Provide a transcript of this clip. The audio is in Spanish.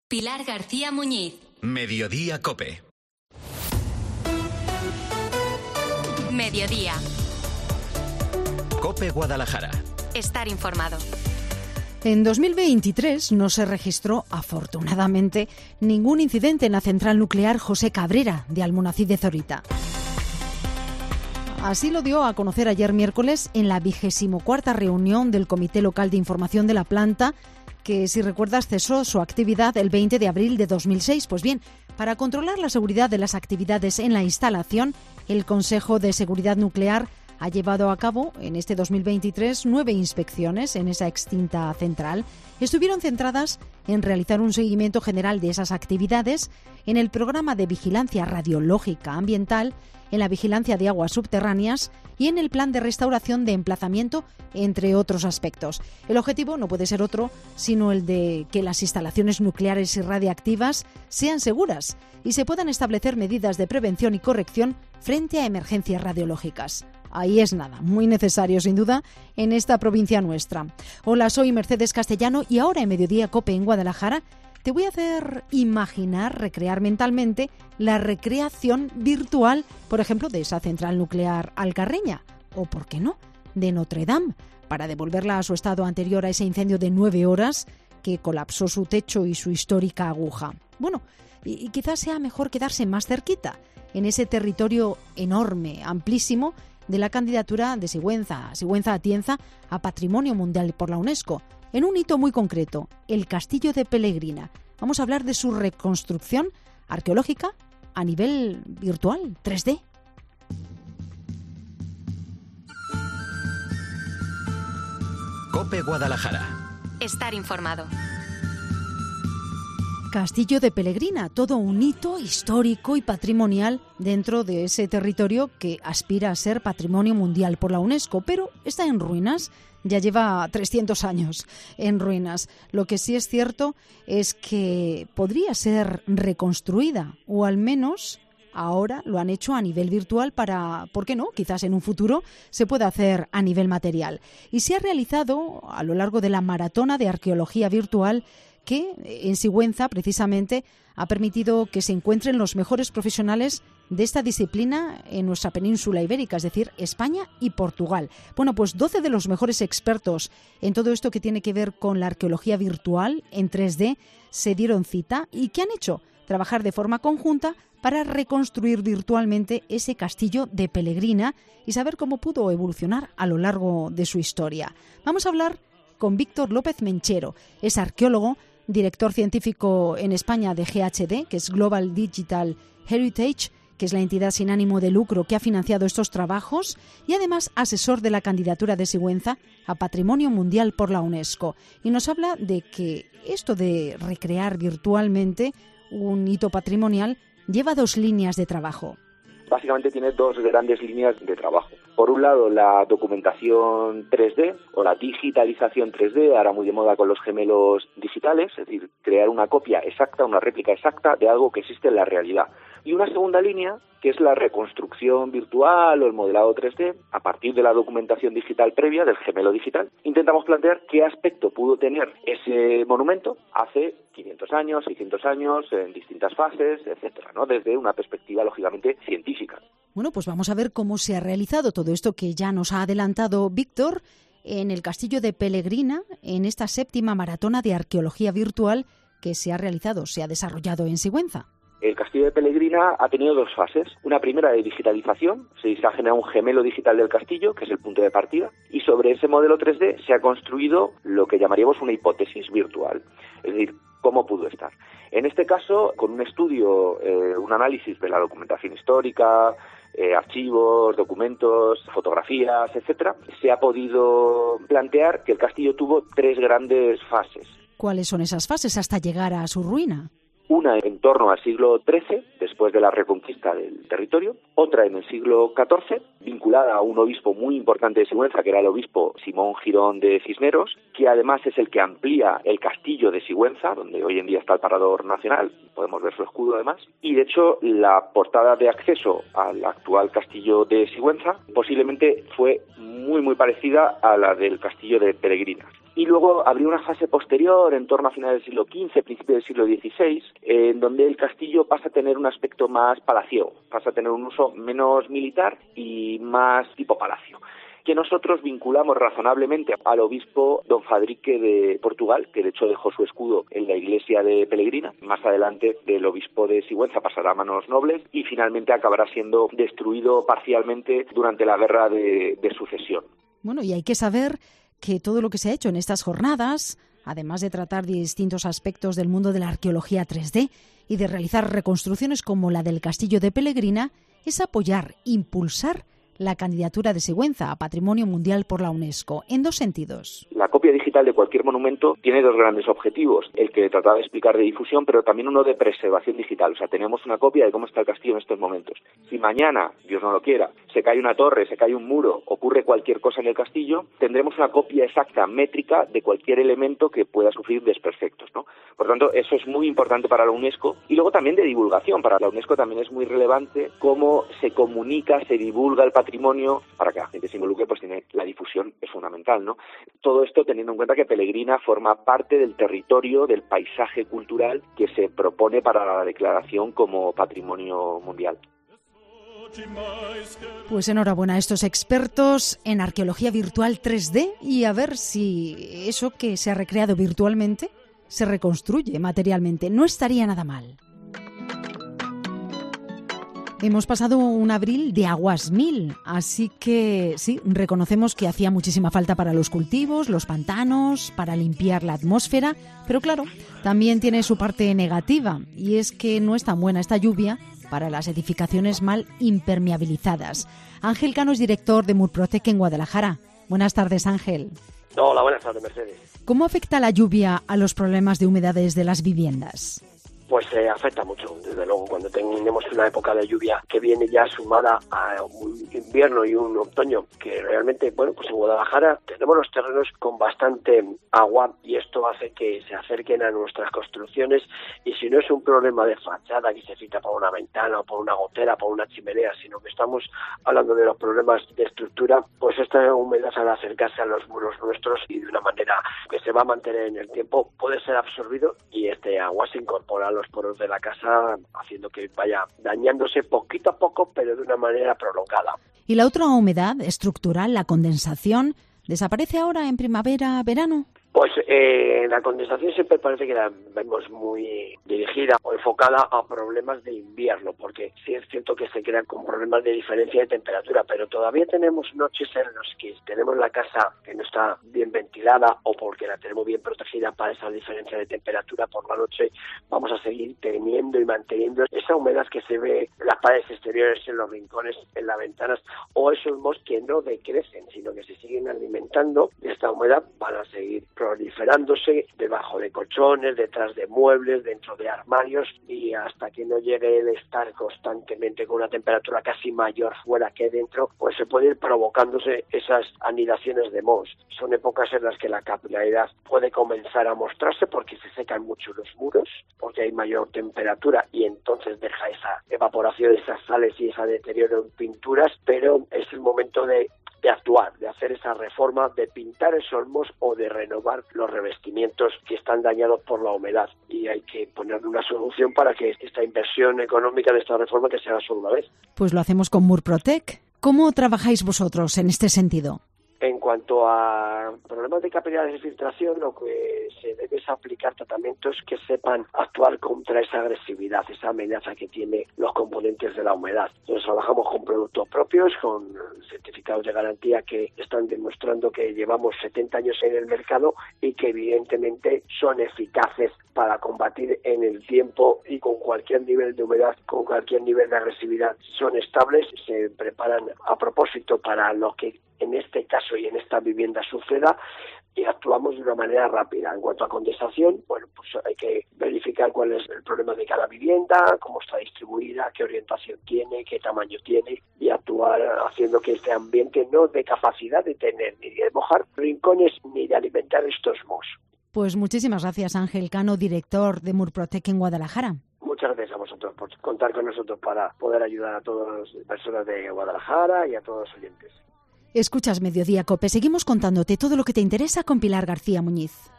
Pilar García Muñiz. Mediodía COPE. Mediodía. COPE Guadalajara. Estar informado. En 2023 no se registró, afortunadamente, ningún incidente en la central nuclear José Cabrera de Almonacid de Zorita. Así lo dio a conocer ayer miércoles en la 24ª reunión del Comité Local de Información de la planta, que, si recuerdas, cesó su actividad el 20 de abril de 2006. Pues bien, para controlar la seguridad de las actividades en la instalación, el Consejo de Seguridad Nuclear ha llevado a cabo en este 2023 9 inspecciones en esa extinta central. Estuvieron centradas en realizar un seguimiento general de esas actividades, en el programa de vigilancia radiológica ambiental, en la vigilancia de aguas subterráneas y en el plan de restauración de emplazamiento, entre otros aspectos. El objetivo no puede ser otro sino el de que las instalaciones nucleares y radiactivas sean seguras y se puedan establecer medidas de prevención y corrección frente a emergencias radiológicas. Ahí es nada, muy necesario sin duda en esta provincia nuestra. Hola, soy Mercedes Castellano y ahora en Mediodía COPE en Guadalajara te voy a hacer imaginar, recrear mentalmente la recreación virtual, por ejemplo, de esa central nuclear alcarreña, o, ¿por qué no?, de Notre Dame, para devolverla a su estado anterior a ese incendio de 9 horas que colapsó su techo y su histórica aguja. Bueno, y quizás sea mejor quedarse más cerquita, en ese territorio enorme, amplísimo, de la candidatura de Sigüenza Atienza a Patrimonio Mundial por la UNESCO, en un hito muy concreto, el Castillo de Pelegrina. Vamos a hablar de su reconstrucción arqueológica a nivel virtual, 3D. COPE Guadalajara. Estar informado. Castillo de Pelegrina, todo un hito histórico y patrimonial dentro de ese territorio que aspira a ser Patrimonio Mundial por la UNESCO, pero está en ruinas. Ya lleva 300 años en ruinas. Lo que sí es cierto es que podría ser reconstruida, o al menos ahora lo han hecho a nivel virtual para, ¿por qué no?, quizás en un futuro se pueda hacer a nivel material. Y se ha realizado a lo largo de la maratona de arqueología virtual que en Sigüenza, precisamente, ha permitido que se encuentren los mejores profesionales de esta disciplina en nuestra península ibérica, es decir, España y Portugal. Bueno, pues 12 de los mejores expertos en todo esto que tiene que ver con la arqueología virtual en 3D se dieron cita y ¿qué han hecho? Trabajar de forma conjunta para reconstruir virtualmente ese castillo de Pelegrina y saber cómo pudo evolucionar a lo largo de su historia. Vamos a hablar con Víctor López Menchero, es arqueólogo, director científico en España de GHD, que es Global Digital Heritage, que es la entidad sin ánimo de lucro que ha financiado estos trabajos, y además asesor de la candidatura de Sigüenza a Patrimonio Mundial por la UNESCO. Y nos habla de que esto de recrear virtualmente un hito patrimonial lleva 2 líneas de trabajo. Básicamente tiene 2 grandes líneas de trabajo. Por un lado, la documentación 3D o la digitalización 3D, ahora muy de moda con los gemelos digitales, es decir, crear una copia exacta, una réplica exacta de algo que existe en la realidad. Y una segunda línea, que es la reconstrucción virtual o el modelado 3D, a partir de la documentación digital previa, del gemelo digital, intentamos plantear qué aspecto pudo tener ese monumento hace 500 años, 600 años, en distintas fases, etcétera, ¿no?, desde una perspectiva, lógicamente, científica. Bueno, pues vamos a ver cómo se ha realizado todo esto que ya nos ha adelantado Víctor en el Castillo de Pelegrina, en esta 7ª maratona de arqueología virtual que se ha desarrollado en Sigüenza. El Castillo de Pelegrina ha tenido 2 fases. Una primera de digitalización, se ha generado un gemelo digital del castillo, que es el punto de partida, y sobre ese modelo 3D se ha construido lo que llamaríamos una hipótesis virtual, es decir, cómo pudo estar. En este caso, con un estudio, un análisis de la documentación histórica, archivos, documentos, fotografías, etcétera, se ha podido plantear que el castillo tuvo 3 grandes fases. ¿Cuáles son esas fases hasta llegar a su ruina? Una en torno al siglo XIII, después de la reconquista del territorio, otra en el siglo XIV, vinculada a un obispo muy importante de Sigüenza, que era el obispo Simón Girón de Cisneros, que además es el que amplía el castillo de Sigüenza, donde hoy en día está el Parador Nacional, podemos ver su escudo además, y de hecho la portada de acceso al actual castillo de Sigüenza posiblemente fue muy parecida a la del castillo de Pelegrina. Y luego habría una fase posterior, en torno a finales del siglo XV, principio del siglo XVI, en donde el castillo pasa a tener un aspecto más palaciego, pasa a tener un uso menos militar y más tipo palacio, que nosotros vinculamos razonablemente al obispo don Fadrique de Portugal, que de hecho dejó su escudo en la iglesia de Pelegrina. Más adelante del obispo de Sigüenza pasará a manos nobles y finalmente acabará siendo destruido parcialmente durante la guerra de sucesión. Bueno, y hay que saber que todo lo que se ha hecho en estas jornadas, además de tratar distintos aspectos del mundo de la arqueología 3D y de realizar reconstrucciones como la del castillo de Pelegrina, es apoyar, impulsar la candidatura de Sigüenza a Patrimonio Mundial por la UNESCO, en dos sentidos. La copia digital de cualquier monumento tiene dos grandes objetivos, el que trataba de explicar de difusión, pero también uno de preservación digital. O sea, tenemos una copia de cómo está el castillo en estos momentos. Si mañana, Dios no lo quiera, se cae una torre, se cae un muro, ocurre cualquier cosa en el castillo, tendremos una copia exacta, métrica, de cualquier elemento que pueda sufrir desperfectos, ¿no? Por tanto, eso es muy importante para la UNESCO. Y luego también de divulgación. Para la UNESCO también es muy relevante cómo se comunica, se divulga el patrimonio, para que la gente se involucre, pues tiene la difusión, es fundamental, ¿no? Todo esto teniendo en cuenta que Pelegrina forma parte del territorio, del paisaje cultural que se propone para la declaración como patrimonio mundial. Pues enhorabuena a estos expertos en arqueología virtual 3D y a ver si eso que se ha recreado virtualmente se reconstruye materialmente. No estaría nada mal. Hemos pasado un abril de aguas mil, así que sí, reconocemos que hacía muchísima falta para los cultivos, los pantanos, para limpiar la atmósfera, pero claro, también tiene su parte negativa y es que no es tan buena esta lluvia para las edificaciones mal impermeabilizadas. Ángel Cano es director de Murprotec en Guadalajara. Buenas tardes, Ángel. Hola, buenas tardes, Mercedes. ¿Cómo afecta la lluvia a los problemas de humedades de las viviendas? Pues afecta mucho, desde luego, cuando tenemos una época de lluvia que viene ya sumada a un invierno y un otoño que realmente, bueno, pues en Guadalajara tenemos los terrenos con bastante agua y esto hace que se acerquen a nuestras construcciones y si no es un problema de fachada que se filtra por una ventana o por una gotera, por una chimenea, sino que estamos hablando de los problemas de estructura, pues esta humedad al acercarse a los muros nuestros y de una manera que se va a mantener en el tiempo puede ser absorbido y este agua se incorpora a los poros de la casa, haciendo que vaya dañándose poquito a poco, pero de una manera prolongada. ¿Y la otra humedad estructural, la condensación, desaparece ahora en primavera, verano? Pues la condensación siempre parece que la vemos muy dirigida o enfocada a problemas de invierno, porque sí es cierto que se crean con problemas de diferencia de temperatura, pero todavía tenemos noches en las que tenemos la casa que no está bien ventilada o porque la tenemos bien protegida para esa diferencia de temperatura por la noche, vamos a seguir teniendo y manteniendo esa humedad que se ve en las paredes exteriores, en los rincones, en las ventanas, o esos mosquitos que no decrecen, sino que se siguen alimentando de esta humedad, van a seguir proliferándose debajo de colchones, detrás de muebles, dentro de armarios y hasta que no llegue el estar constantemente con una temperatura casi mayor fuera que dentro, pues se puede ir provocándose esas anidaciones de mohos. Son épocas en las que la capilaridad puede comenzar a mostrarse porque se secan mucho los muros, porque hay mayor temperatura y entonces deja esa evaporación de esas sales y ese deterioro en pinturas, pero es el momento de actuar, de hacer esa reforma, de pintar esos mohos o de renovar los revestimientos que están dañados por la humedad. Y hay que poner una solución para que esta inversión económica de esta reforma que se haga solo una vez. Pues lo hacemos con Murprotec. ¿Cómo trabajáis vosotros en este sentido? En cuanto a problemas de capilaridad de filtración, lo que se debe es aplicar tratamientos que sepan actuar contra esa agresividad, esa amenaza que tiene los componentes de la humedad. Entonces trabajamos con productos propios, con certificados de garantía que están demostrando que llevamos 70 años en el mercado y que evidentemente son eficaces para combatir en el tiempo y con cualquier nivel de humedad, con cualquier nivel de agresividad. Son estables, se preparan a propósito para lo que en este caso y en esta vivienda suceda y actuamos de una manera rápida. En cuanto a condensación, bueno, pues hay que verificar cuál es el problema de cada vivienda, cómo está distribuida, qué orientación tiene, qué tamaño tiene y actuar haciendo que este ambiente no dé capacidad de tener ni de mojar rincones ni de alimentar estos mohos. Pues muchísimas gracias, Ángel Cano, director de Murprotec en Guadalajara. Muchas gracias a vosotros por contar con nosotros para poder ayudar a todas las personas de Guadalajara y a todos los oyentes. Escuchas Mediodía COPE. Seguimos contándote todo lo que te interesa con Pilar García Muñiz.